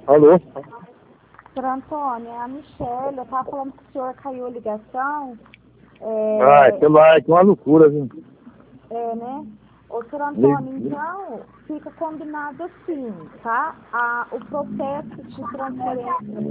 Alô? Senhor Antônio, é a Michelle, eu estava falando que o senhor caiu a ligação. Celular aqui é uma loucura, viu? Né? Ô, senhor Antônio, então, fica combinado assim, tá? O processo de transferência,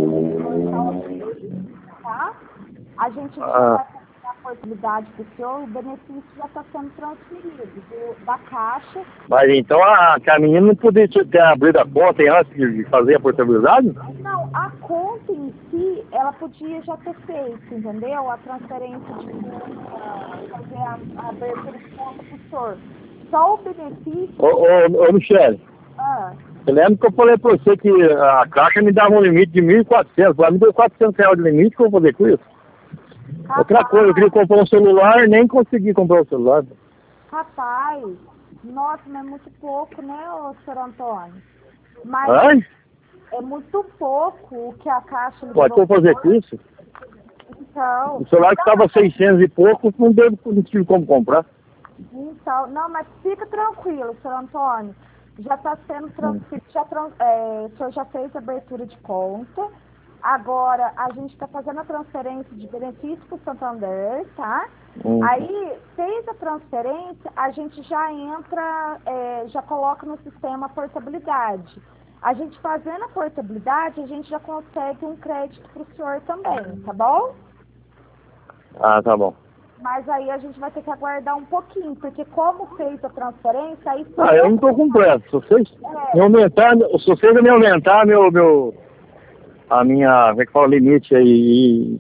tá? A gente já vai fazer a possibilidade do senhor, o benefício já está sendo transferido da Caixa. Mas então a menina não podia ter abrido a conta antes de fazer a portabilidade? Não, a conta em si, ela podia já ter feito, entendeu? A transferência de conta, fazer a abertura de conta para o senhor. Só o benefício... Ô, Michele, você lembra que eu falei pra você que a Caixa me dava um limite de 1.400, ela me deu R$400 de limite, o que eu vou fazer com isso? Rapaz, Outra coisa, eu queria comprar um celular e nem consegui comprar um celular. Rapaz, nossa, mas é muito pouco, né, ô, senhor Antônio? Mas Ai? é muito pouco o que a Caixa Pô, que eu vou fazer com isso? Então, O celular que estava 600 e pouco, não tive como comprar. então, não, mas fica tranquilo, senhor Antônio. Já está sendo transferido, o senhor já fez a abertura de conta. Agora, a gente está fazendo a transferência de benefício para o Santander, tá? Aí, fez a transferência, a gente já entra, já coloca no sistema a portabilidade. A gente fazendo a portabilidade, a gente já consegue um crédito para o senhor também, tá bom? Ah, tá bom. Mas aí a gente vai ter que aguardar um pouquinho, porque como fez a transferência, aí... Eu não tô com pressa. Se vocês me aumentar a minha, como é que fala, limite aí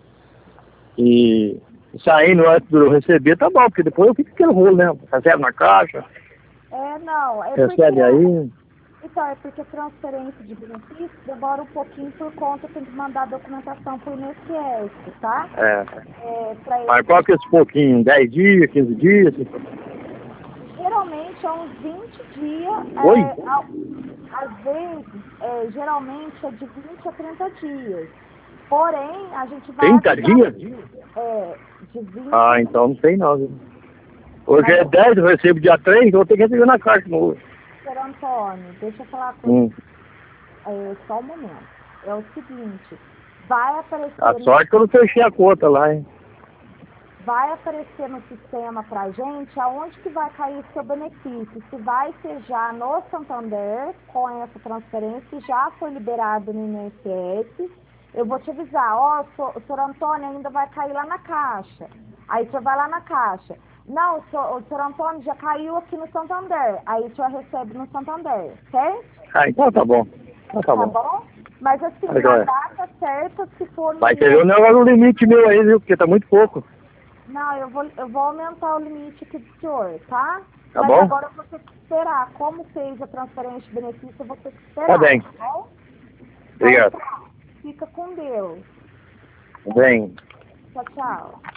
e saindo antes de eu receber, tá bom, porque depois eu fico aquele rolo, né? Recebe na caixa, Não, é recebe porque... aí. Então, é porque transferência de benefício demora um pouquinho por conta, tem que mandar a documentação pro INSS, tá? Mas qual que é esse pouquinho? 10 dias, 15 dias? Geralmente é uns 20 dias, Oi? às vezes, geralmente é de 20 a 30 dias. Porém, a gente vai 30 avisar... dias? De 20 Ah, então não sei não, viu? Hoje é 10, eu recebo dia 3, então eu vou ter que receber na caixa no hoje. Senhor Antônio, deixa eu falar com só um momento. É o seguinte, vai aparecer... A sorte que eu não fechei a conta lá, hein? Vai aparecer no sistema pra gente aonde que vai cair o seu benefício. Se vai ser já no Santander, com essa transferência, já foi liberado no INSS. Eu vou te avisar, o senhor Antônio ainda vai cair lá na Caixa. Aí o senhor vai lá na Caixa. Não, o senhor Antônio já caiu aqui no Santander. Aí o senhor recebe no Santander, certo? Então tá bom. Tá bom? Mas assim, Tá na joia. data certa, se for no Vai ter o negócio do limite meu aí, viu? Porque tá muito pouco. Não, eu vou aumentar o limite aqui do senhor, tá? Tá Mas bom? agora eu vou ter que esperar. Como fez a transferência de benefício, eu vou ter que esperar. Tá bem. Tá bom? Obrigado. Então, fica com Deus. Bem. Tchau, tchau.